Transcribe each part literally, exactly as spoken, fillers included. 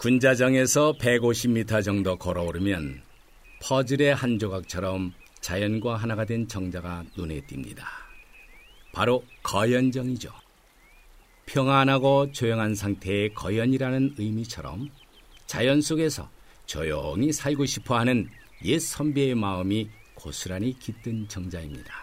군자정에서 백오십 미터 정도 걸어오르면 퍼즐의 한 조각처럼 자연과 하나가 된 정자가 눈에 띕니다. 바로 거연정이죠. 평안하고 조용한 상태의 거연이라는 의미처럼 자연 속에서 조용히 살고 싶어하는 옛 선비의 마음이 고스란히 깃든 정자입니다.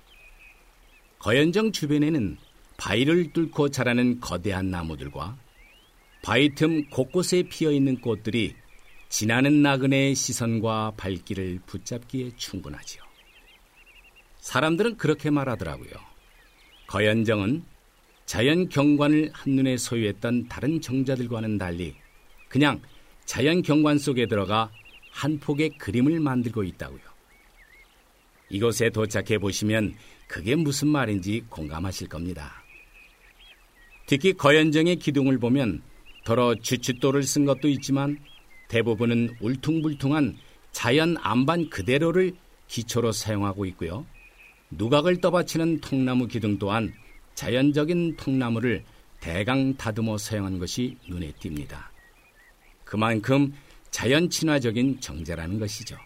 거연정 주변에는 바위를 뚫고 자라는 거대한 나무들과 바위 틈 곳곳에 피어있는 꽃들이 지나는 나그네의 시선과 발길을 붙잡기에 충분하지요. 사람들은 그렇게 말하더라고요. 거연정은 자연 경관을 한눈에 소유했던 다른 정자들과는 달리 그냥 자연 경관 속에 들어가 한 폭의 그림을 만들고 있다고요. 이곳에 도착해 보시면 그게 무슨 말인지 공감하실 겁니다. 특히 거연정의 기둥을 보면 더러 쥐춧돌을 쓴 것도 있지만 대부분은 울퉁불퉁한 자연 안반 그대로를 기초로 사용하고 있고요. 누각을 떠받치는 통나무 기둥 또한 자연적인 통나무를 대강 다듬어 사용한 것이 눈에 띕니다. 그만큼 자연 친화적인 정자라는 것이죠.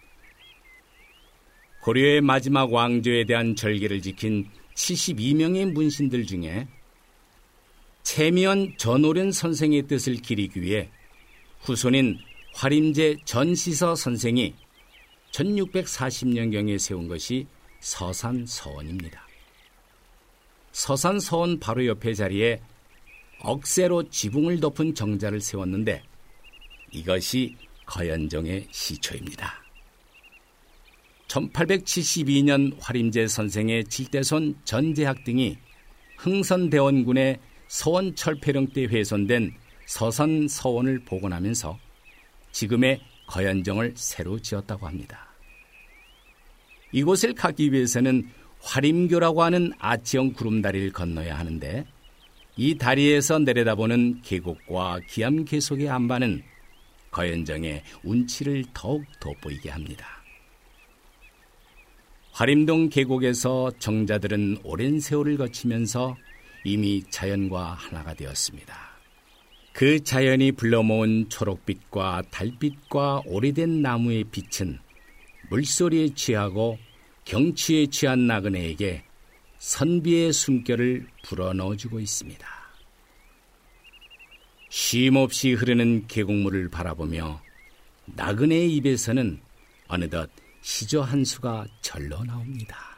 고려의 마지막 왕조에 대한 절개를 지킨 칠십이 명의 문신들 중에 채미연 전오련 선생의 뜻을 기리기 위해 후손인 화림제 전시서 선생이 천육백사십 년경에 세운 것이 서산서원입니다. 서산서원 바로 옆에 자리에 억새로 지붕을 덮은 정자를 세웠는데 이것이 거연정의 시초입니다. 천팔백칠십이 년 화림제 선생의 칠대손 전재학 등이 흥선대원군의 서원 철폐령 때 훼손된 서산서원을 복원하면서 지금의 거연정을 새로 지었다고 합니다. 이곳을 가기 위해서는 화림교라고 하는 아치형 구름다리를 건너야 하는데 이 다리에서 내려다보는 계곡과 기암계속의 안반은 거연정의 운치를 더욱 돋보이게 합니다. 화림동 계곡에서 정자들은 오랜 세월을 거치면서 이미 자연과 하나가 되었습니다. 그 자연이 불러모은 초록빛과 달빛과 오래된 나무의 빛은 물소리에 취하고 경치에 취한 나그네에게 선비의 숨결을 불어넣어주고 있습니다. 쉼없이 흐르는 계곡물을 바라보며 나그네의 입에서는 어느덧 시조 한 수가 절로 나옵니다.